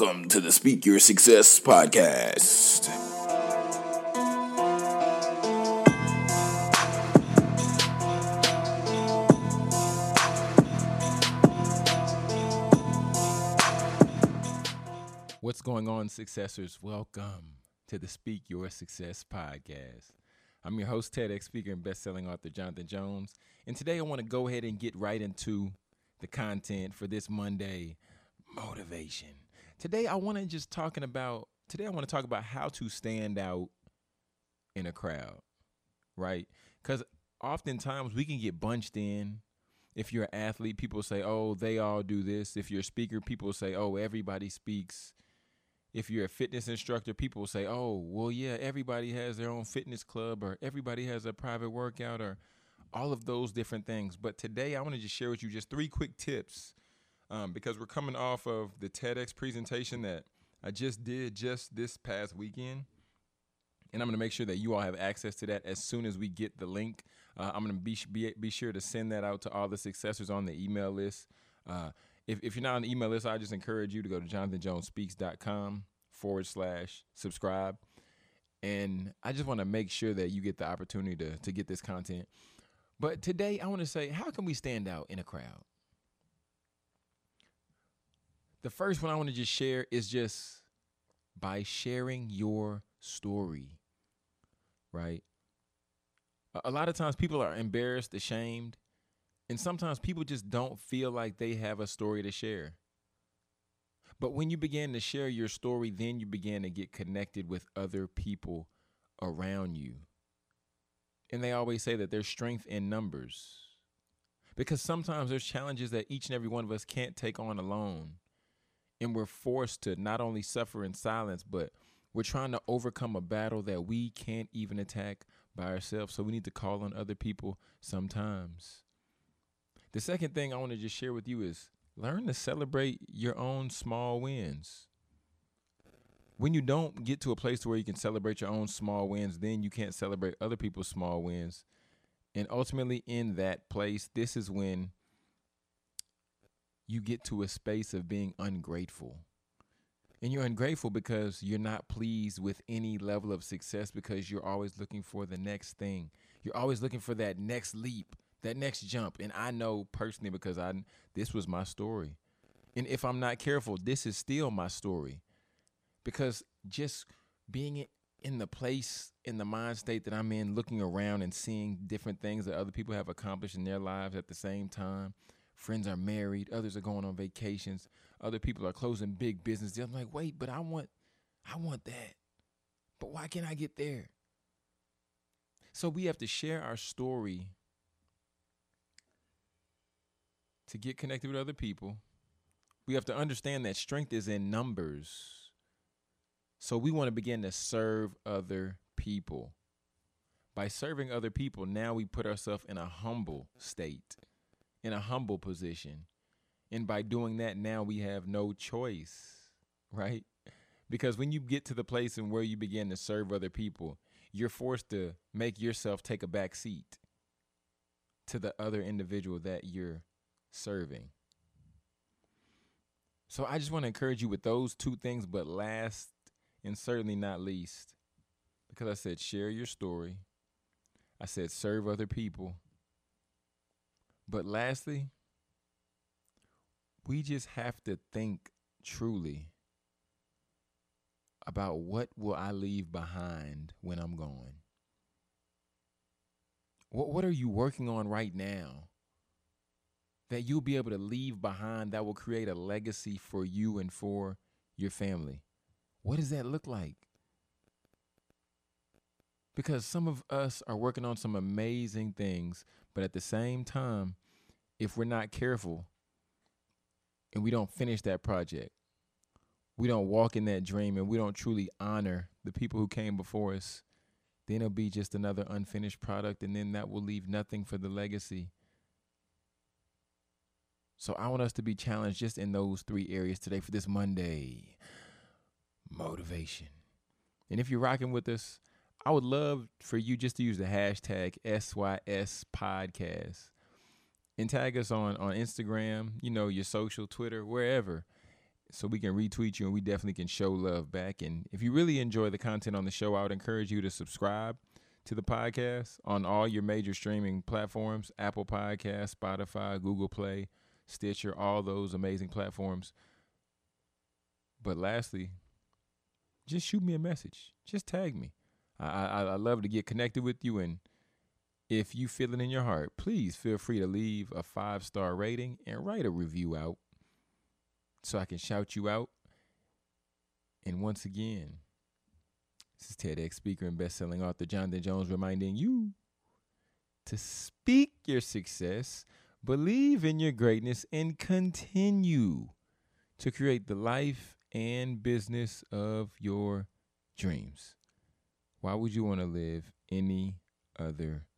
Welcome to the Speak Your Success podcast. What's going on, successors? Welcome to the Speak Your Success podcast. I'm your host, TEDx speaker and best-selling author Jonathan Jones. And today I want to go ahead and get right into the content for this Monday, motivation. Today I want to talk about how to stand out in a crowd, right? Because oftentimes we can get bunched in. If you're an athlete, people say, oh, they all do this. If you're a speaker, people say, oh, everybody speaks. If you're a fitness instructor, people say, oh, well, yeah, everybody has their own fitness club, or everybody has a private workout, or all of those different things. But today I want to just share with you just 3 quick tips because we're coming off of the TEDx presentation that I just did just this past weekend. And I'm going to make sure that you all have access to that as soon as we get the link. I'm going to be sure to send that out to all the successors on the email list. If you're not on the email list, I just encourage you to go to jonathanjonespeaks.com/subscribe. And I just want to make sure that you get the opportunity to get this content. But today I want to say, how can we stand out in a crowd? The first one I want to just share is just by sharing your story, right? A lot of times people are embarrassed, ashamed, and sometimes people just don't feel like they have a story to share. But when you begin to share your story, then you begin to get connected with other people around you. And they always say that there's strength in numbers, because sometimes there's challenges that each and every one of us can't take on alone. And we're forced to not only suffer in silence, but we're trying to overcome a battle that we can't even attack by ourselves. So we need to call on other people sometimes. The second thing I want to just share with you is learn to celebrate your own small wins. When you don't get to a place where you can celebrate your own small wins, then you can't celebrate other people's small wins. And ultimately in that place, this is when you get to a space of being ungrateful. And you're ungrateful because you're not pleased with any level of success, because you're always looking for the next thing. You're always looking for that next leap, that next jump. And I know personally, because this was my story. And if I'm not careful, this is still my story. Because just being in the place, in the mind state that I'm in, looking around and seeing different things that other people have accomplished in their lives at the same time. Friends are married, others are going on vacations, other people are closing big businesses. I'm like, wait, but I want that. But why can't I get there? So we have to share our story to get connected with other people. We have to understand that strength is in numbers. So we want to begin to serve other people. By serving other people, now we put ourselves in a humble state, in a humble position. And by doing that, now we have no choice, right? Because when you get to the place in where you begin to serve other people, you're forced to make yourself take a back seat to the other individual that you're serving. So I just want to encourage you with those 2 things, but last and certainly not least, because I said share your story, I said serve other people, but lastly, we just have to think truly about what will I leave behind when I'm gone. What are you working on right now that you'll be able to leave behind that will create a legacy for you and for your family? What does that look like? Because some of us are working on some amazing things, but at the same time, if we're not careful and we don't finish that project, we don't walk in that dream, and we don't truly honor the people who came before us, then it'll be just another unfinished product, and then that will leave nothing for the legacy. So I want us to be challenged just in those 3 areas today for this Monday. Motivation. And if you're rocking with us, I would love for you just to use the hashtag SYS Podcast and tag us on Instagram, your social, Twitter, wherever. so we can retweet you and we definitely can show love back. And if you really enjoy the content on the show, I would encourage you to subscribe to the podcast on all your major streaming platforms: Apple Podcasts, Spotify, Google Play, Stitcher, all those amazing platforms. But lastly, just shoot me a message. Just tag me. I love to get connected with you. And if you feel it in your heart, please feel free to leave a 5-star rating and write a review out so I can shout you out. And once again, this is TEDx speaker and best-selling author Jonathan Jones reminding you to speak your success, believe in your greatness, and continue to create the life and business of your dreams. Why would you want to live any other